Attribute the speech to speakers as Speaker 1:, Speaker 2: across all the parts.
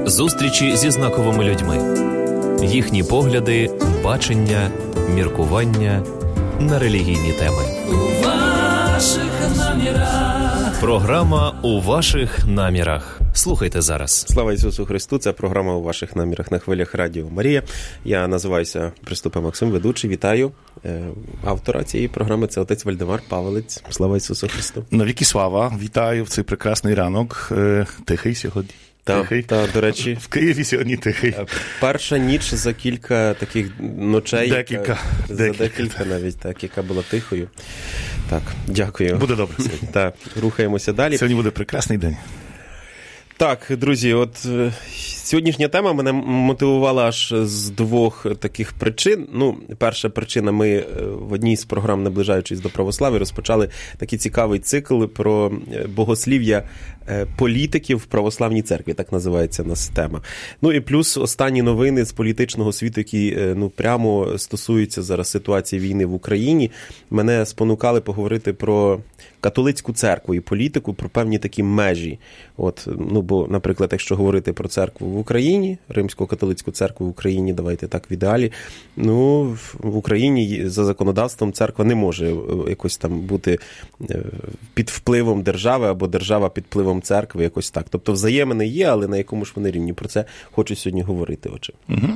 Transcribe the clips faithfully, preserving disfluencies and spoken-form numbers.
Speaker 1: Зустрічі зі знаковими людьми. Їхні погляди, бачення, міркування на релігійні теми.
Speaker 2: У ваших намірах.
Speaker 1: Програма «У ваших намірах». Слухайте зараз.
Speaker 3: Слава Ісусу Христу, це програма «У ваших намірах» на хвилях Радіо Марія. Я називаюся Приступа Максим, ведучий. Вітаю автора цієї програми, це отець Вальдемар Павелець. Слава Ісусу Христу.
Speaker 4: Навіки слава, вітаю в цей прекрасний ранок. Тихий сьогодні.
Speaker 3: Так, та, до речі.
Speaker 4: В Києві сьогодні тихий.
Speaker 3: Перша ніч за кілька таких ночей.
Speaker 4: Декілька.
Speaker 3: За
Speaker 4: декілька.
Speaker 3: декілька навіть, так, яка була тихою. Так, дякую.
Speaker 4: Буде добре сьогодні.
Speaker 3: Так, рухаємося далі.
Speaker 4: Сьогодні буде прекрасний день.
Speaker 3: Так, друзі, от сьогоднішня тема мене мотивувала аж з двох таких причин. Ну, перша причина, ми в одній з програм, наближаючись до православ'я, розпочали такий цікавий цикл про богослів'я політиків в православній церкві, так називається у нас тема. Ну і плюс останні новини з політичного світу, які ну, прямо стосуються зараз ситуації війни в Україні, мене спонукали поговорити про католицьку церкву і політику, про певні такі межі. От, ну, бо, наприклад, якщо говорити про церкву в Україні, Римсько-католицьку церкву в Україні, давайте так в ідеалі, ну, в Україні за законодавством церква не може якось там бути під впливом держави або держава під впливом церкви, якось так. Тобто взаємини є, але на якому ж вони рівні. Про це хочу сьогодні говорити. Отже.
Speaker 4: Угу.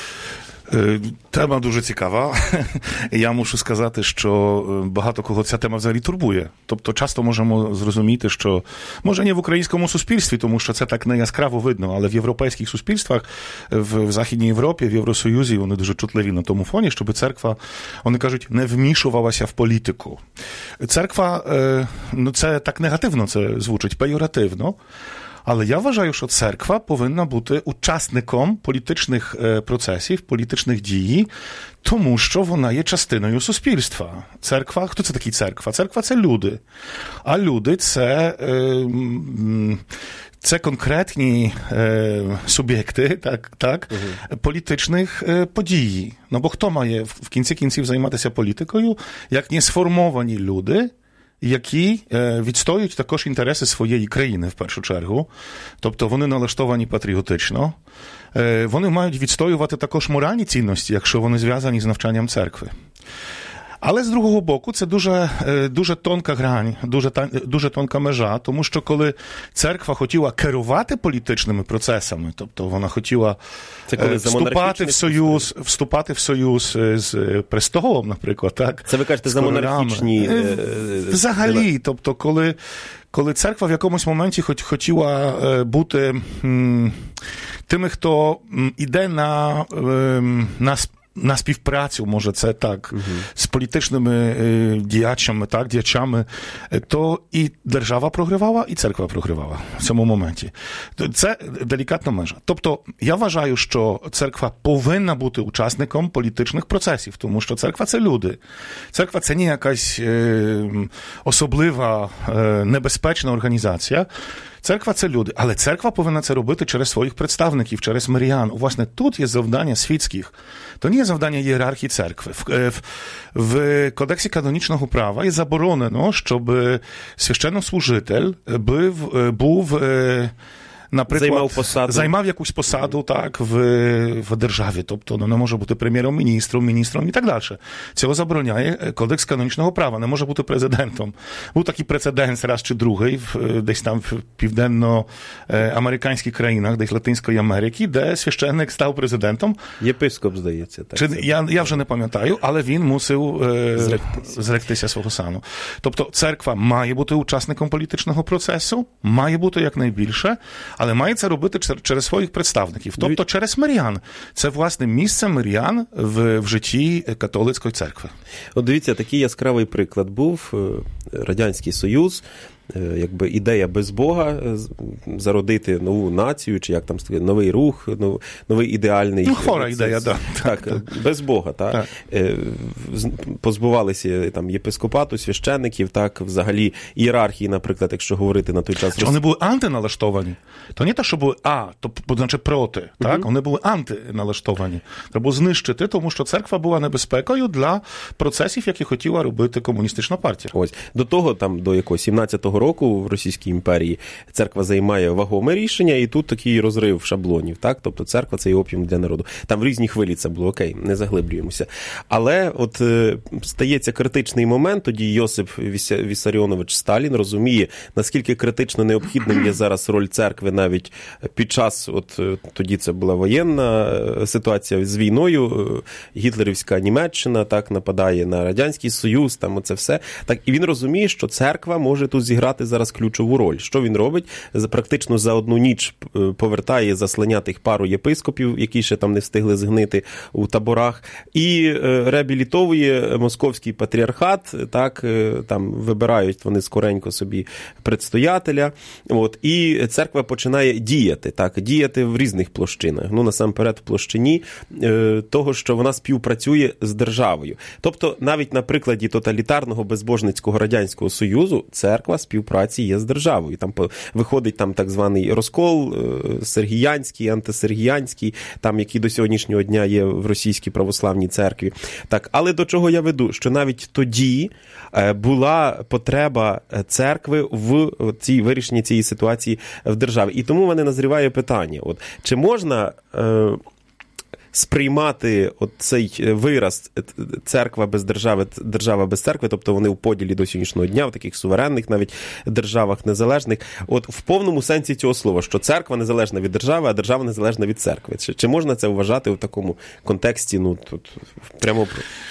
Speaker 4: Тема дуже цікава. Я мушу сказати, що багато кого ця тема взагалі турбує. Тобто часто можемо зрозуміти, що, може не в українському суспільстві, тому що це так не яскраво видно, але в європейських суспільствах, в, в Західній Європі, в Євросоюзі, вони дуже чутливі на тому фоні, щоб церква, вони кажуть, не вмішувалася в політику. Церква, ну це так негативно це звучить, пейоративно. Але я вважаю, що церква повинна бути учасником політичних процесів, політичних дій, тому що вона є частиною суспільства. Церква, хто це такий церква? Церква – це люди. А люди – це, це конкретні суб'єкти, так, так, угу. політичних подій. Ну, бо хто має в кінці кінців займатися політикою, як не сформовані люди, які відстоюють також інтереси своєї країни, в першу чергу. Тобто вони налаштовані патріотично. Вони мають відстоювати також моральні цінності, якщо вони зв'язані з навчанням церкви. Але, з другого боку, це дуже, дуже тонка грань, дуже, дуже тонка межа, тому що коли церква хотіла керувати політичними процесами, тобто вона хотіла вступати в союз, вступати в союз з престолом, наприклад, так?
Speaker 3: Це ви кажете за монархічні...
Speaker 4: Взагалі, тобто коли, коли церква в якомусь моменті хоч, хотіла бути м, тими, хто йде на, на на співпрацю, може це так, угу. з політичними діячами, так, діячами, то і держава програвала, і церква програвала в цьому моменті. Це делікатна межа. Тобто, я вважаю, що церква повинна бути учасником політичних процесів, тому що церква – це люди. Церква – це не якась е, особлива, е, небезпечна організація. Церква – це люди, але церква повинна це робити через своїх представників, через мирян. Власне, тут є завдання світських. То не є завдання ієрархії церкви. В, в, в Кодексі канонічного права є заборонено, щоб священнослужитель був, був наприклад,
Speaker 3: займав посаду.
Speaker 4: Займав якусь посаду, так, в, в державі. Тобто, ну, не може бути прем'єром-міністром, міністром і так далі. Цього забороняє Кодекс канонічного права. Не може бути президентом. Був такий прецедент раз чи другий, десь там в південно-американських країнах, десь Латинської Америки, де священник став президентом.
Speaker 3: Єпископ, здається. Так,
Speaker 4: чи, я, я вже не пам'ятаю, але він мусив е, зректися. зректися свого сану. Тобто, церква має бути учасником політичного процесу, має бути якнайбільше, але має це робити через своїх представників, тобто через мирян. Це, власне, місце мирян в, в житті католицької церкви.
Speaker 3: От дивіться, такий яскравий приклад був. Радянський Союз, якби ідея без Бога зародити нову націю, чи як там сказати, новий рух, новий ідеальний...
Speaker 4: Ну, хвора ідея, да.
Speaker 3: так. Так, без Бога, так. так. Позбувалися там єпископату, священників, так, взагалі ієрархії, наприклад, якщо говорити на той час...
Speaker 4: Чи вони були антиналаштовані? То не те, що були а, то, значить, проти, так? Угу. Вони були антиналаштовані. Треба було знищити, тому що церква була небезпекою для процесів, які хотіла робити комуністична партія.
Speaker 3: Ось. До того, там, до якогось сімнадцятого шістнадцятого року в Російській імперії церква займає вагоме рішення, і тут такий розрив шаблонів, так? Тобто церква – це і опіум для народу. Там в різні хвилі це було, окей, не заглиблюємося. Але от е, стається критичний момент, тоді Йосип Вісаріонович Сталін розуміє, наскільки критично необхідним є зараз роль церкви навіть під час, от тоді це була воєнна ситуація з війною, гітлерівська Німеччина так нападає на Радянський Союз, там оце все. Так, і він розуміє, що церква може тут зіграти зараз ключову роль. Що він робить? Практично за одну ніч повертає заслання тих пару єпископів, які ще там не встигли згнити у таборах, і реабілітовує московський патріархат, так, там вибирають вони скоренько собі предстоятеля, от, і церква починає діяти, так, діяти в різних площинах. Ну, насамперед, в площині е, того, що вона співпрацює з державою. Тобто, навіть на прикладі тоталітарного безбожницького Радянського Союзу церква співпраці є з державою. Там виходить там так званий розкол е, сергіянський, антисергіянський, там, який до сьогоднішнього дня є в російській православній церкві. Так, але до чого я веду? Що навіть тоді е, була потреба церкви в цій вирішенні цієї ситуації в державі. І тому в мене назріває питання, от, чи можна е, сприймати от цей вираз церква без держави, держава без церкви, тобто вони в поділі до сьогоднішнього дня, в таких суверенних навіть державах незалежних, от в повному сенсі цього слова, що церква незалежна від держави, а держава незалежна від церкви. Чи, чи можна це вважати в такому контексті, ну, тут прямо...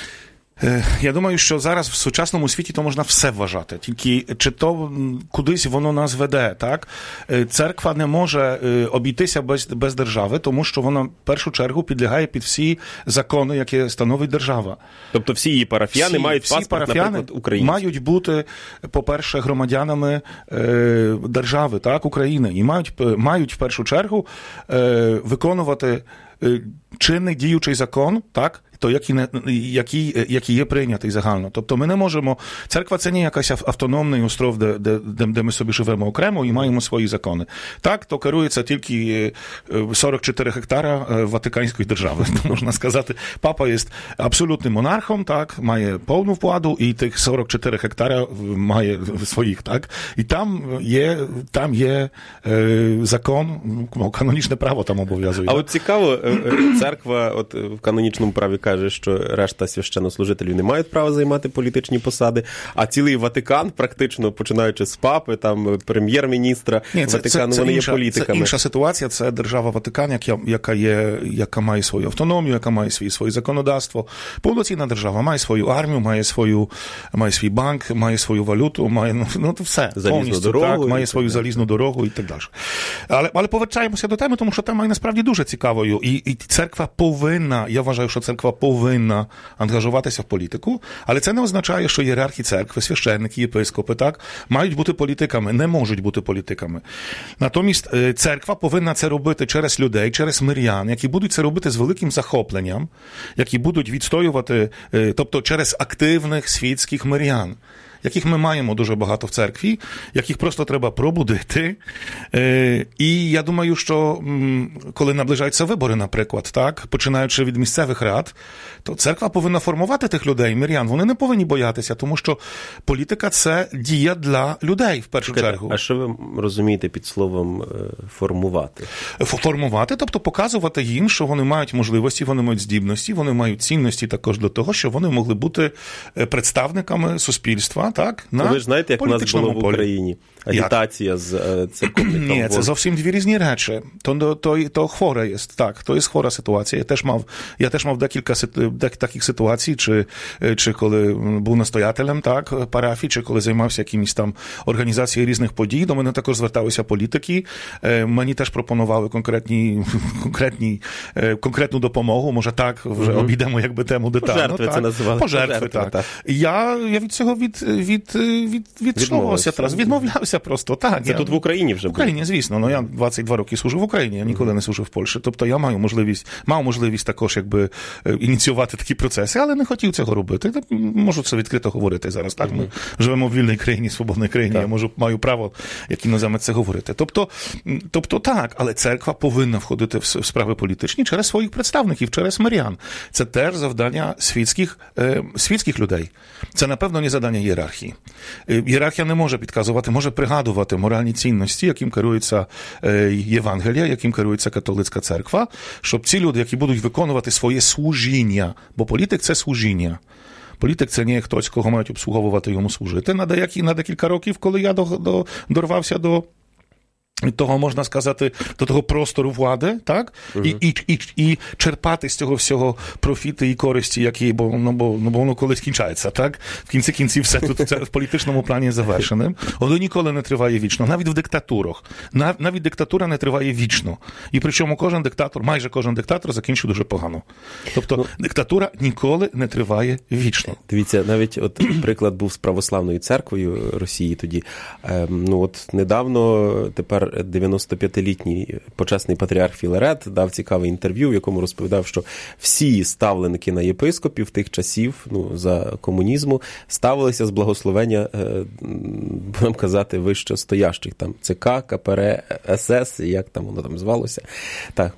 Speaker 4: Я думаю, що зараз в сучасному світі то можна все вважати, тільки чи то кудись воно нас веде, так? Церква не може обійтися без, без держави, тому що вона в першу чергу підлягає під всі закони, які становить держава.
Speaker 3: Тобто всі її парафіяни
Speaker 4: всі,
Speaker 3: мають
Speaker 4: всі
Speaker 3: паспорт,
Speaker 4: парафіяни
Speaker 3: наприклад, український.
Speaker 4: Мають бути, по-перше, громадянами е, держави, так, України, і мають, мають в першу чергу е, виконувати е, чинний діючий закон, так, то який, який, який є прийнятий загально. Тобто ми не можемо... Церква – це не якийсь автономний остров, де, де, де ми собі живемо окремо і маємо свої закони. Так, то керується тільки сорок чотири гектара Ватиканської держави, можна сказати. Папа є абсолютним монархом, так, має повну владу, і тих сорок чотири гектара має своїх, так. І там є, там є е, закон, канонічне право там обов'язує.
Speaker 3: А
Speaker 4: так?
Speaker 3: от цікаво, церква от в канонічному праві каже, що решта священнослужителів не мають права займати політичні посади, а цілий Ватикан, практично починаючи з папи, там прем'єр-міністра
Speaker 4: Ні, це,
Speaker 3: Ватикану,
Speaker 4: це, це
Speaker 3: вони
Speaker 4: інша,
Speaker 3: є політиками.
Speaker 4: Це інша ситуація, це держава Ватикан, яка, яка, є, яка має свою автономію, яка має свій, своє законодавство. Повноцінна держава має свою армію, має, свою, має свій банк, має свою валюту, має, ну, ну все,
Speaker 3: залізну
Speaker 4: повністю,
Speaker 3: дорогу,
Speaker 4: так, має свою залізну дорогу і так далі. Але, але повертаємося до теми, тому що тема є насправді дуже цікавою. І, і церква повинна, я вважаю, що церква повинна ангажуватися в політику, але це не означає, що ієрархи церкви, священники, єпископи, так, мають бути політиками, не можуть бути політиками. Натомість церква повинна це робити через людей, через мирян, які будуть це робити з великим захопленням, які будуть відстоювати, тобто через активних світських мирян, яких ми маємо дуже багато в церкві, яких просто треба пробудити. І я думаю, що коли наближаються вибори, наприклад, так, починаючи від місцевих рад, то церква повинна формувати тих людей, мирян. Вони не повинні боятися, тому що політика – це дія для людей, в першу
Speaker 3: Чекайте,
Speaker 4: чергу.
Speaker 3: А що ви розумієте під словом формувати?
Speaker 4: Формувати, тобто показувати їм, що вони мають можливості, вони мають здібності, вони мають цінності також для того, щоб вони могли бути представниками суспільства, так, на
Speaker 3: ви ж знаєте, як у нас було в
Speaker 4: полі.
Speaker 3: Україні? Агітація з церковником.
Speaker 4: Ні, це зовсім дві різні речі. То, то, то хвора є, так, то є хвора ситуація. Я теж мав, я теж мав декілька таких ситуацій, чи, чи коли був настоятелем, так, парафії, чи коли займався якимись там організацією різних подій, до мене також зверталися політики, мені теж пропонували конкретні, конкретні, конкретну допомогу, може так, вже угу. обійдемо якби тему детально.
Speaker 3: Пожертви
Speaker 4: так.
Speaker 3: це називали.
Speaker 4: Пожертви,
Speaker 3: Пожертви,
Speaker 4: так.
Speaker 3: так.
Speaker 4: Я, я від цього від, від, від, відшловався, відмовлявся просто. Так,
Speaker 3: це
Speaker 4: я,
Speaker 3: тут в Україні вже
Speaker 4: в Україні, було. Звісно. Ну, я двадцять два роки служив в Україні, я ніколи не служив в Польщі. Тобто я маю можливість, мав можливість також якби ініціювати такі процеси, але не хотів цього робити. Можу це відкрито говорити зараз. Так, ми живемо в вільній країні, свободній країні, так. Я можу, маю право, як іноземець, це говорити. Тобто, тобто так, але церква повинна входити в справи політичні через своїх представників, через мирян. Це теж завдання світських, е, світських людей. Це, напевно, не завдання ієрархії. ієрархії. Ієрархія не може підказувати, може пригадувати моральні цінності, яким керується Євангелія, яким керується католицька церква, щоб ці люди, які будуть виконувати своє служіння, бо політик – це служіння. Політик – це не хтось, кого мають обслуговувати, йому служити. На, деякі, на декілька років, коли я до, до, дорвався до того, можна сказати, до того простору влади, так? Uh-huh. І, і, і, і черпати з цього всього профіти і користі, які, бо, ну, бо, ну, бо воно колись кінчається, так? В кінці кінців все тут це в політичному плані завершеним. Воно ніколи не триває вічно. Навіть в диктатурах. Нав, навіть диктатура не триває вічно. І причому кожен диктатор, майже кожен диктатор закінчує дуже погано. Тобто ну, диктатура ніколи не триває вічно.
Speaker 3: Дивіться, навіть от приклад був з православною церквою Росії тоді. Ем, ну от недавно тепер дев'яностоп'ятилітній почесний патріарх Філарет дав цікаве інтерв'ю, в якому розповідав, що всі ставленики на єпископів тих часів, ну, за комунізму, ставилися з благословення, будемо казати, вище стоящих, там, ЦК, КПР, СС, як там воно там звалося. Так.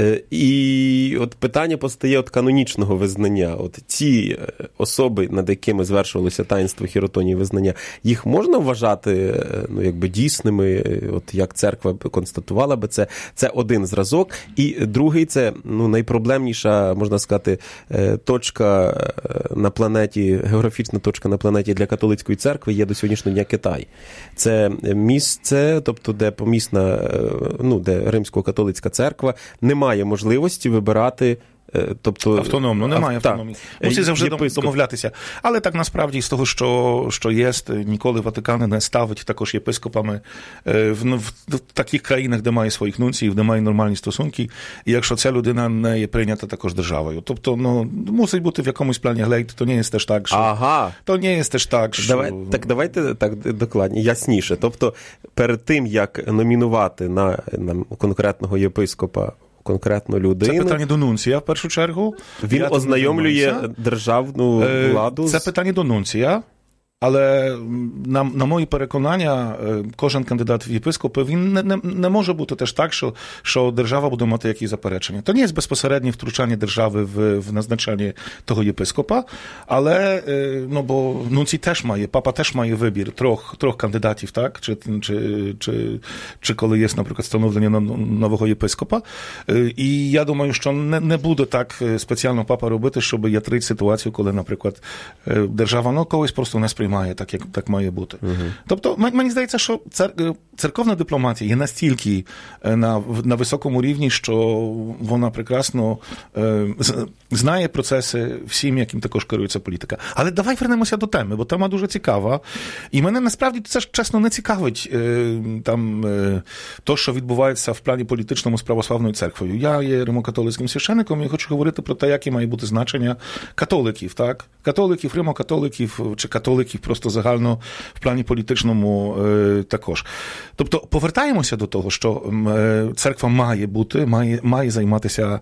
Speaker 3: І от питання постає от канонічного визнання. От ці особи, над якими звершувалося таїнство хіротонії визнання, їх можна вважати, ну, якби дійсними, от як церква констатувала би це. Це один зразок. І другий, це, ну, найпроблемніша, можна сказати, точка на планеті, географічна точка на планеті для католицької церкви є до сьогоднішнього дня Китай. Це місце, тобто, де помісна, ну, де римсько-католицька церква не має можливості вибирати. Тобто,
Speaker 4: автономно, немає автономії. Мусить завжди єпископ. Домовлятися. Але так насправді з того, що, що є, ніколи Ватикан не ставить також єпископами в, в, в таких країнах, де має своїх нунціїв, де має нормальні стосунки, і якщо ця людина не є прийнята також державою. Тобто, ну, мусить бути в якомусь плані глейт, то не є теж так, що...
Speaker 3: Ага.
Speaker 4: То не є теж так, що...
Speaker 3: Давай, так давайте так докладні, ясніше. Тобто, перед тим, як номінувати на, на конкретного єпископа конкретну людину.
Speaker 4: Це питання до нунція, в першу чергу.
Speaker 3: Він Я ознайомлює державну владу.
Speaker 4: Це питання до нунція. Але на, на мої переконання, кожен кандидат в єпископи, він не, не, не може бути теж так, що, що держава буде мати якісь заперечення. То не є безпосереднє втручання держави в, в назначення того єпископа, але, ну, бо нунцій теж має, папа теж має вибір трьох, трьох кандидатів, так? Чи, чи, чи, чи коли є, наприклад, встановлення нового єпископа. І я думаю, що не, не буде так спеціально папа робити, щоб ятрити ситуацію, коли, наприклад, держава, ну, когось просто не сприймає. Має так, як так має бути. Uh-huh. Тобто, мені здається, що цер, церковна дипломатія є настільки на, на високому рівні, що вона прекрасно е, знає процеси всім, яким також керується політика. Але давай вернемося до теми, бо тема дуже цікава. І мене насправді це ж чесно не цікавить е, там е, то, що відбувається в плані політичному з православною церквою. Я є римокатолицьким священником і хочу говорити про те, яке має бути значення католиків, так? Католиків, римокатоликів чи католиків просто загально в плані політичному е, також. Тобто повертаємося до того, що е, церква має бути, має, має займатися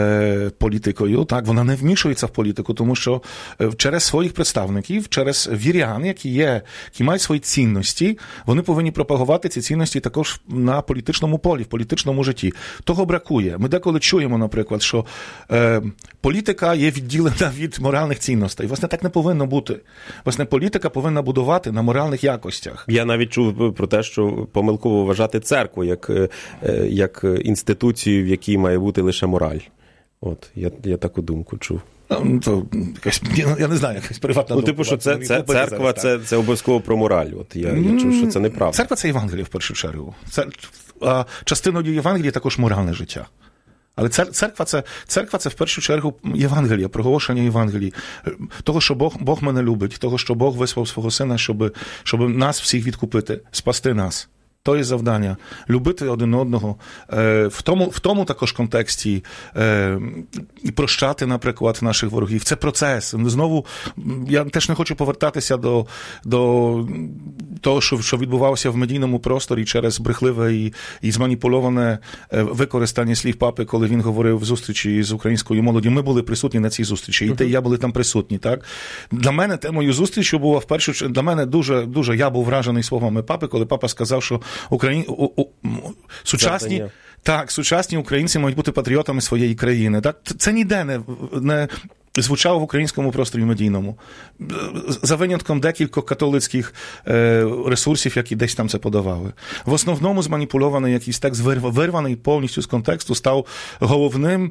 Speaker 4: е, політикою, так? Вона не вмішується в політику, тому що е, через своїх представників, через вірян, які є, які мають свої цінності, вони повинні пропагувати ці цінності також на політичному полі, в політичному житті. Того бракує. Ми деколи чуємо, наприклад, що е, політика є відділена від моральних цінностей. Власне, так не повинно бути. Власне, політика повинна будувати на моральних якостях.
Speaker 3: Я навіть чув про те, що помилково вважати церкву як, як інституцію, в якій має бути лише мораль. От, я, я таку думку чув.
Speaker 4: То, якась, я не знаю, якась приватна
Speaker 3: ну,
Speaker 4: думка.
Speaker 3: Типу, що це, це, церква, це, це обов'язково про мораль. От я, я чув, що це неправда.
Speaker 4: Церква – це Євангеліє, в першу чергу. Це, а, частиною Євангелія також моральне життя. Але церква це, церква це в першу чергу Євангелія, проголошення Євангелії. Того, що Бог, Бог мене любить, того, що Бог вислав свого Сина, щоб, щоб нас всіх відкупити, спасти нас. То є завдання. Любити один одного. Е, в, тому, в тому також контексті е, і прощати, наприклад, наших ворогів. Це процес. Знову, я теж не хочу повертатися до, до того, що, що відбувалося в медійному просторі через брехливе і, і зманіпульоване використання слів папи, коли він говорив в зустрічі з українською молоддю. Ми були присутні на цій зустрічі, і те, і я були там присутні. Так? Для мене темою зустрічі була в першу чергу, для мене дуже, дуже, я був вражений словами папи, коли папа сказав, що Україн... у, у, сучасні, так, сучасні українці мають бути патріотами своєї країни. Так? Це ніде не, не, звучало в українському просторі медійному. За винятком декількох католицьких ресурсів, які десь там це подавали. В основному зманіпульований якийсь текст, вирваний повністю з контексту, став головним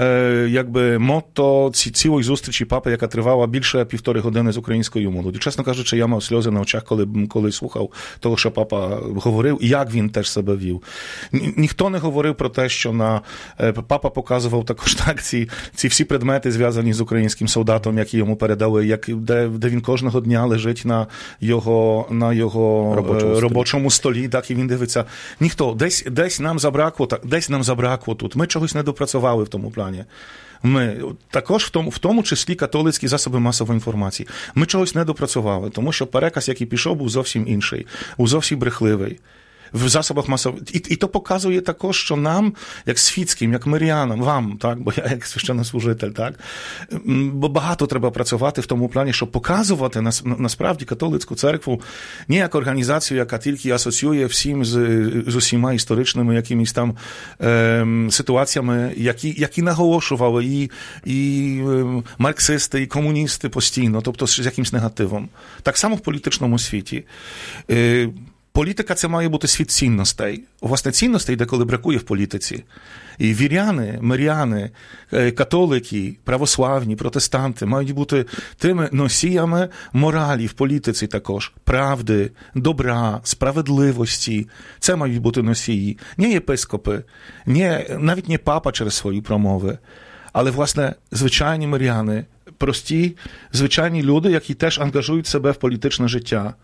Speaker 4: якби мотто цілої зустрічі папи, яка тривала більше півтори години з українською молоддю. Чесно кажучи, я мав сльози на очах, коли, коли слухав того, що папа говорив, і як він теж себе вів. Ні, ніхто не говорив про те, що на папа показував також так ці, ці всі предмети, зв'язані з українським солдатом, які йому передали, як, де, де він кожного дня лежить на його, на його робочому, робочому столі. столі, так, і він дивиться. Ніхто, десь, десь нам забракло, так, десь нам забракло тут. Ми чогось не допрацювали в тому плані. Ми також в тому, в тому числі католицькі засоби масової інформації. Ми чогось не допрацювали, тому що переказ, який пішов, був зовсім інший, був зовсім брехливий. В засобах масової... І, і то показує також, що нам, як світським, як мирянам, вам, так, бо я як священнослужитель, так, бо багато треба працювати в тому плані, щоб показувати нас, насправді католицьку церкву не як організацію, яка тільки асоціює всім з, з усіма історичними якимись там е, ситуаціями, які, які наголошували і, і е, марксисти, і комуністи постійно, тобто з якимсь негативом. Так само в політичному світі. Е, Політика – це має бути світ цінностей. Власне, цінностей деколи бракує в політиці. І віряни, миряни, католики, православні, протестанти мають бути тими носіями моралі в політиці також. Правди, добра, справедливості. Це мають бути носії. Не єпископи, не, навіть не папа через свої промови. Але, власне, звичайні миряни, прості, звичайні люди, які теж ангажують себе в політичне життя.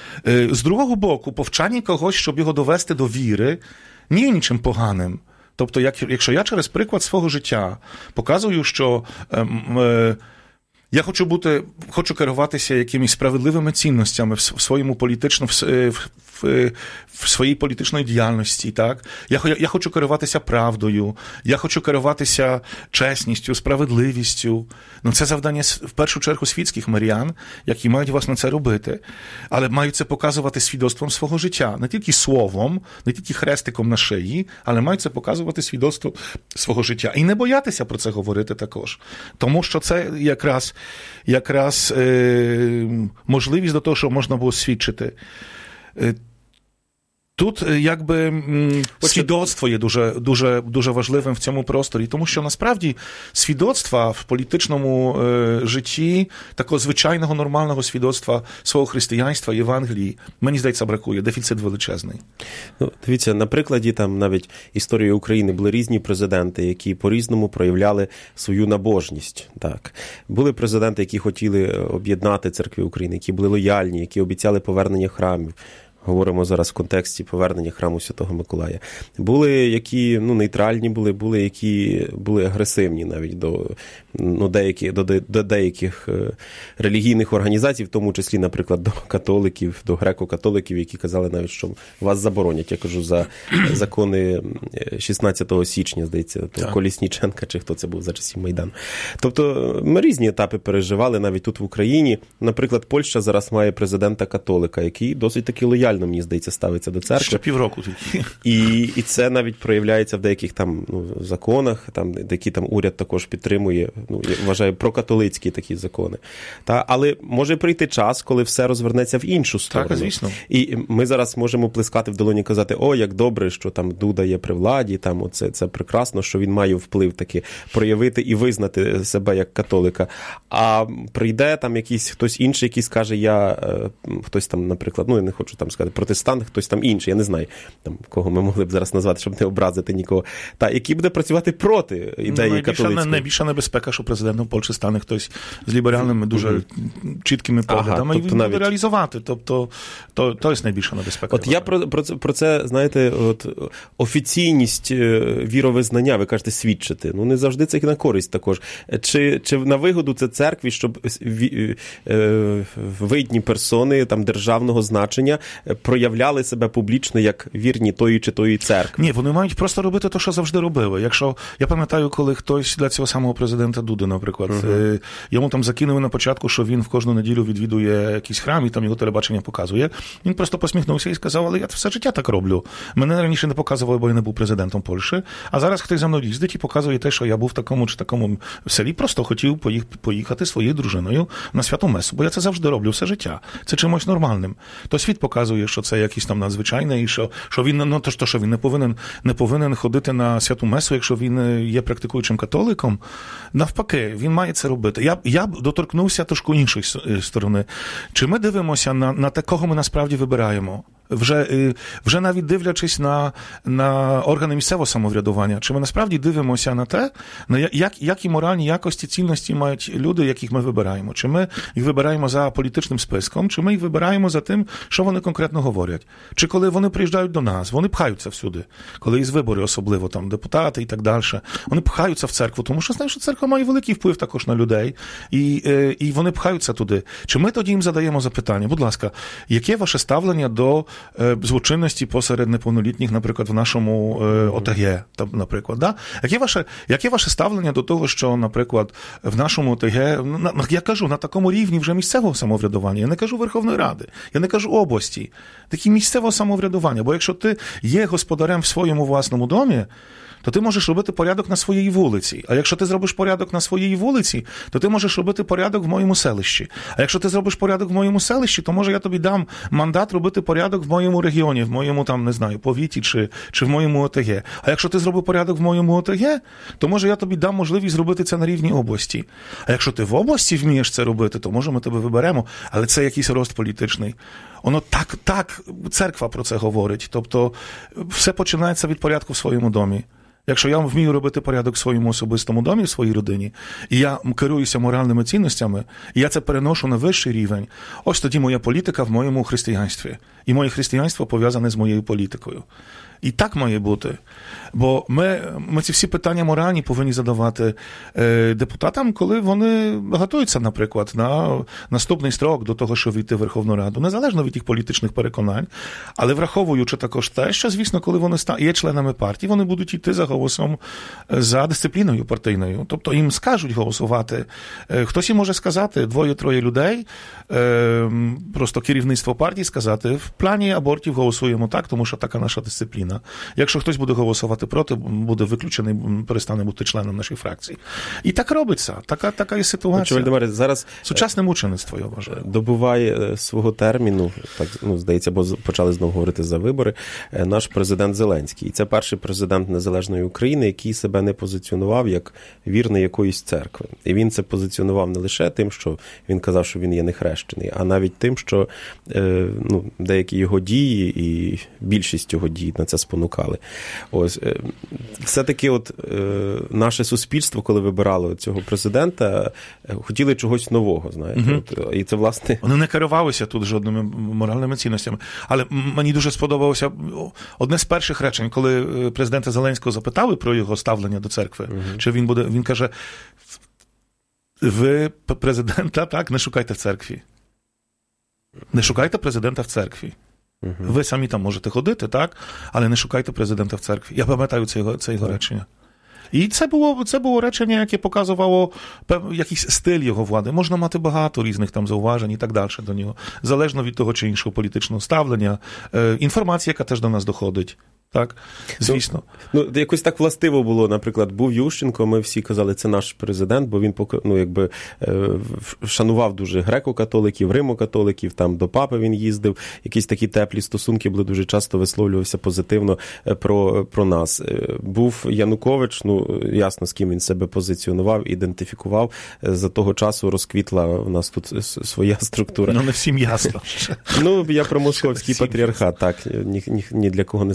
Speaker 4: З другого боку, повчання когось, щоб його довести до віри, не є нічим поганим. Тобто, як, якщо я через приклад свого життя показую, що е, е, я хочу бути, хочу керуватися якимись справедливими цінностями в своєму політичному, в, в, в своїй політичної діяльності, так? Я, я хочу керуватися правдою, я хочу керуватися чесністю, справедливістю. Ну, це завдання в першу чергу світських мирян, які мають, власне, це робити. Але мають це показувати свідоцтвом свого життя. Не тільки словом, не тільки хрестиком на шиї, але мають це показувати свідоцтвом свого життя. І не боятися про це говорити також. Тому що це якраз, якраз е, можливість до того, що можна було свідчити. Е, Тут якби свідоцтво є дуже, дуже, дуже важливим в цьому просторі, тому що насправді свідоцтва в політичному е, житті, такого звичайного нормального свідоцтва свого християнства, Євангелії, мені здається, бракує, дефіцит величезний.
Speaker 3: Ну, дивіться, на прикладі там навіть історії України були різні президенти, які по-різному проявляли свою набожність. Так. Були президенти, які хотіли об'єднати церкви України, які були лояльні, які обіцяли повернення храмів. Говоримо зараз в контексті повернення храму Святого Миколая. Були, які ну, нейтральні були, були, які були агресивні навіть до, ну, деякі, до, до деяких релігійних організацій, в тому числі, наприклад, до католиків, до греко-католиків, які казали навіть, що вас заборонять. Я кажу за закони шістнадцятого січня, здається, то Колісніченка, чи хто це був за часів Майдану. Тобто ми різні етапи переживали навіть тут в Україні. Наприклад, Польща зараз має президента-католика, який досить таки лояльний, мені здається, ставиться до церкви.
Speaker 4: Ще півроку тоді.
Speaker 3: І, і це навіть проявляється в деяких там ну, законах, там, які там уряд також підтримує, ну, я вважаю, прокатолицькі такі закони. Та, але може прийти час, коли все розвернеться в іншу сторону.
Speaker 4: Так, звісно.
Speaker 3: І ми зараз можемо плескати в долоні і казати, о, як добре, що там Дуда є при владі, там, оце, це прекрасно, що він має вплив таки проявити і визнати себе як католика. А прийде там якийсь хтось інший, який скаже, я, хтось там, наприклад, ну, я не хочу там сказати, протестант, хтось там інший, я не знаю, там, кого ми могли б зараз назвати, щоб не образити нікого, та який буде працювати проти ідеї ну, католицької.
Speaker 4: Найбільша небезпека, що президентом Польщі стане хтось з ліберальними, дуже mm-hmm. чіткими поглядами, ага, тобто і він навіть... буде реалізувати. Тобто, то, то є найбільша небезпека.
Speaker 3: От я про, про, про це, знаєте, от, офіційність віровизнання, ви кажете, свідчити. Ну, не завжди це на користь також. Чи, чи на вигоду це церкві, щоб видні персони там, державного значення проявляли себе публічно як вірні тої чи тої церкви.
Speaker 4: Ні, вони мають просто робити те, що завжди робили. Якщо, я пам'ятаю, коли хтось для цього самого президента Дуди, наприклад, uh-huh. йому там закинули на початку, що він в кожну неділю відвідує якийсь храм і там його телебачення показує. Він просто посміхнувся і сказав, але я все життя так роблю. Мене раніше не показували, бо я не був президентом Польщі, а зараз хтось за мною їздить і показує те, що я був в такому чи такому селі, просто хотів поїхати своєю дружиною на святу месу, бо я це завжди роблю все життя. Це чимось нормальним. То світ показує, що це якийсь там надзвичайний, і що, що він, ну, то, що він не повинен, не повинен ходити на святу месу, якщо він є практикуючим католиком. Навпаки, він має це робити. Я, я б доторкнувся трошки іншої сторони. Чи ми дивимося на, на те, кого ми насправді вибираємо? Вже, вже навіть дивлячись на, на органи місцевого самоврядування, чи ми насправді дивимося на те, на як, які моральні якості, цінності мають люди, яких ми вибираємо? Чи ми їх вибираємо за політичним списком, чи ми їх вибираємо за тим, що вони конкретно говорять? Чи коли вони приїжджають до нас, вони пхаються всюди, коли із вибори, особливо там депутати і так далі, вони пхаються в церкву, тому що знають, що церква має великий вплив також на людей, і, і вони пхаються туди. Чи ми тоді їм задаємо запитання? Будь ласка, яке ваше ставлення до злочинності посеред неповнолітніх, наприклад, в нашому О Те Ге, наприклад, да? Яке ваше, яке ваше ставлення до того, що, наприклад, в нашому О Те Ге, я кажу, на такому рівні вже місцевого самоврядування, я не кажу Верховної Ради, я не кажу області, такі місцевого самоврядування, бо якщо ти є господарем в своєму власному домі, то ти можеш робити порядок на своїй вулиці. А якщо ти зробиш порядок на своїй вулиці, то ти можеш робити порядок в моєму селищі. А якщо ти зробиш порядок в моєму селищі, то, може, я тобі дам мандат робити порядок в моєму регіоні, в моєму, там, не знаю, повіті чи, чи в моєму О Те Ге. А якщо ти зробив порядок в моєму О Те Ге, то, може, я тобі дам можливість зробити це на рівні області. А якщо ти в області вмієш це робити, то, може, ми тебе виберемо. Але це якийсь рост політичний. Воно так, так, церква про це говорить. Тобто, все починається від порядку в своєму домі. Якщо я вмію робити порядок в своєму особистому домі, в своїй родині, і я керуюся моральними цінностями, і я це переношу на вищий рівень, ось тоді моя політика в моєму християнстві. І моє християнство пов'язане з моєю політикою. І так має бути. Бо ми, ми ці всі питання моральні повинні задавати е, депутатам, коли вони готуються, наприклад, на наступний строк до того, щоб війти в Верховну Раду, незалежно від їх політичних переконань, але враховуючи також те, що, звісно, коли вони є членами партії, вони будуть йти за голосом, за дисципліною партійною. Тобто їм скажуть голосувати. Е, хтось їм може сказати, двоє-троє людей, е, просто керівництво партії сказати, в плані абортів голосуємо так, тому що така наша дисципліна. Якщо хтось буде голосувати проти, буде виключений, перестане бути членом нашої фракції. І так робиться. Така, така і ситуація.
Speaker 3: Вальдемаре, зараз
Speaker 4: сучасне мучеництво, я вважаю.
Speaker 3: Добуває свого терміну, так, ну, здається, бо почали знову говорити за вибори, наш президент Зеленський. І це перший президент незалежної України, який себе не позиціонував як вірний якоїсь церкви. І він це позиціонував не лише тим, що він казав, що він є нехрещений, а навіть тим, що е, ну, деякі його дії і більшість його дій на це спонукали. Ось, все-таки от е, наше суспільство, коли вибирало цього президента, хотіли чогось нового, знаєте. Угу. От, і це, власне...
Speaker 4: Вони не керувалися тут жодними моральними цінностями. Але мені дуже сподобалося одне з перших речень, коли президента Зеленського запитали про його ставлення до церкви, угу. чи він буде, він каже, ви президента, так, не шукайте в церкві. Не шукайте президента в церкві. Uh-huh. Ви самі там можете ходити, так? Але не шукайте президента в церкві. Я пам'ятаю це його, це його речення. І це було, це було речення, яке показувало якийсь стиль його влади. Можна мати багато різних там зауважень і так далі до нього. Залежно від того чи іншого політичного ставлення. Е, інформація, яка теж до нас доходить. Так, звісно.
Speaker 3: Ну, ну, якось так властиво було, наприклад, був Ющенко, ми всі казали, це наш президент, бо він, ну, якби, шанував дуже греко-католиків, римо-католиків, там до папи він їздив, якісь такі теплі стосунки були, дуже часто висловлювався позитивно про, про нас. Був Янукович, ну, ясно, з ким він себе позиціонував, ідентифікував, за того часу розквітла у нас тут своя структура.
Speaker 4: Ну, не всім ясно.
Speaker 3: Ну, я про московський патріархат, так, ні, ні, ні для кого не секрет.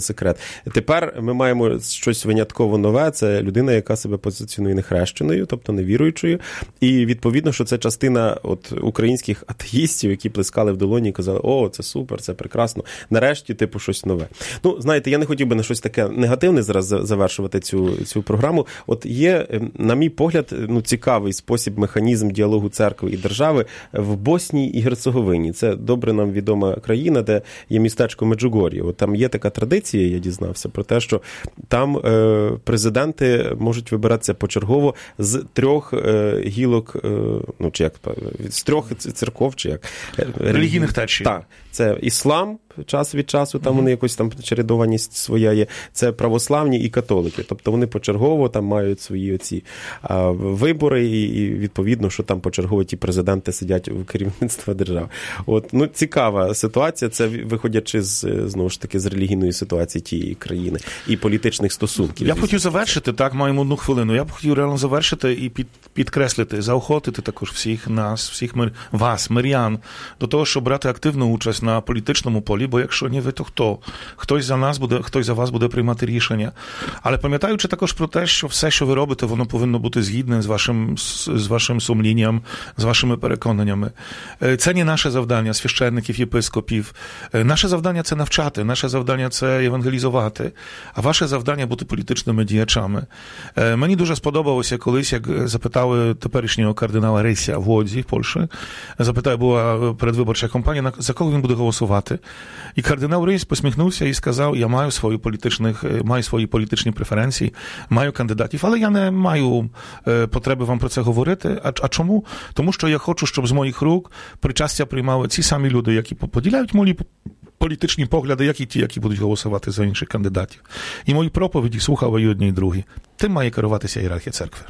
Speaker 3: Тепер ми маємо щось винятково нове, це людина, яка себе позиціонує нехрещеною, тобто невіруючою, і відповідно, що це частина от українських атеїстів, які плескали в долоні і казали, о, це супер, це прекрасно, нарешті, типу, щось нове. Ну, знаєте, я не хотів би на щось таке негативне зараз завершувати цю, цю програму. От є, на мій погляд, ну, цікавий спосіб, механізм діалогу церкви і держави в Боснії і Герцеговині. Це добре нам відома країна, де є містечко Меджугор'я. От там є така традиція, я дізнався, про те, що там е, президенти можуть вибиратися почергово з трьох е, гілок, е, ну, чи як, з трьох церков, чи як.
Speaker 4: Релігійних течій.
Speaker 3: Так. Це іслам, час від часу, там mm-hmm. вони якось там чередованість своя є. Це православні і католики. Тобто вони почергово там мають свої оці а, вибори, і, і відповідно, що там почергово ті президенти сидять у керівництві держави. От, ну, цікава ситуація, це виходячи з, знову ж таки, з релігійної ситуації тієї країни і політичних стосунків.
Speaker 4: Я б хотів завершити, так, маємо одну хвилину, я б хотів реально завершити і під, підкреслити, заохотити також всіх нас, всіх мир, вас, мирян, до того, щоб брати активну участь на політичному полі, бо якщо не ви, то хто? Хтось за нас буде, хтось за вас буде приймати рішення. Але пам'ятаючи також про те, що все, що ви робите, воно повинно бути згідне з вашим, з вашим сумлінням, з вашими переконаннями. Це не наше завдання, священників, єпископів. Наше завдання – це навчати, наше завдання – це евангелізувати, а ваше завдання – бути політичними діячами. Мені дуже сподобалося колись, як запитали теперішнього кардинала Рейся в Лодзі, в Польщі, запитали, була передвиборча кампанія, за кого він буде голосувати. І кардинал Рейс посміхнувся і сказав, я маю свої, політичних, маю свої політичні преференції, маю кандидатів, але я не маю потреби вам про це говорити. А, а чому? Тому що я хочу, щоб з моїх рук причастя приймали ці самі люди, які поділяють мої політичні погляди, як і ті, які будуть голосувати за інших кандидатів. І мої проповіді слухали і одні, і другі. Тим має керуватися ієрархія церкви.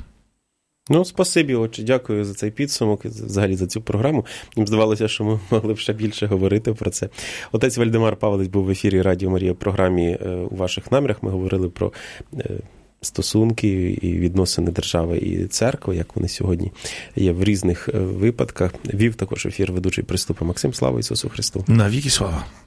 Speaker 3: Ну, спасибі, отче, дякую за цей підсумок, взагалі за цю програму. Мені здавалося, що ми могли б ще більше говорити про це. Отець Вальдемар Павлець був в ефірі Радіо Марія в програмі «У ваших намірах». Ми говорили про стосунки і відносини держави і церкви, як вони сьогодні є в різних випадках. Вів також ефір ведучий Приступа Максим. Слава Ісусу Христу!
Speaker 4: Навіки слава!